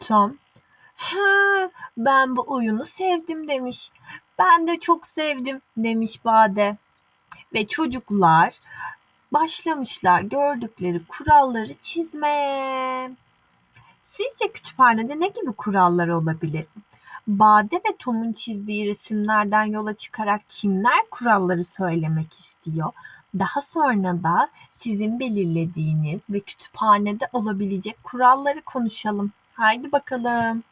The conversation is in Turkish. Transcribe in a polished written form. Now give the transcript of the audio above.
Tom, "Ha, ben bu oyunu sevdim." demiş. "Ben de çok sevdim." demiş Bade. Ve çocuklar başlamışlar gördükleri kuralları çizmeye. Sizce kütüphanede ne gibi kurallar olabilir? Bade ve Tom'un çizdiği resimlerden yola çıkarak kimler kuralları söylemek istiyor? Daha sonra da sizin belirlediğiniz ve kütüphanede olabilecek kuralları konuşalım. Haydi bakalım.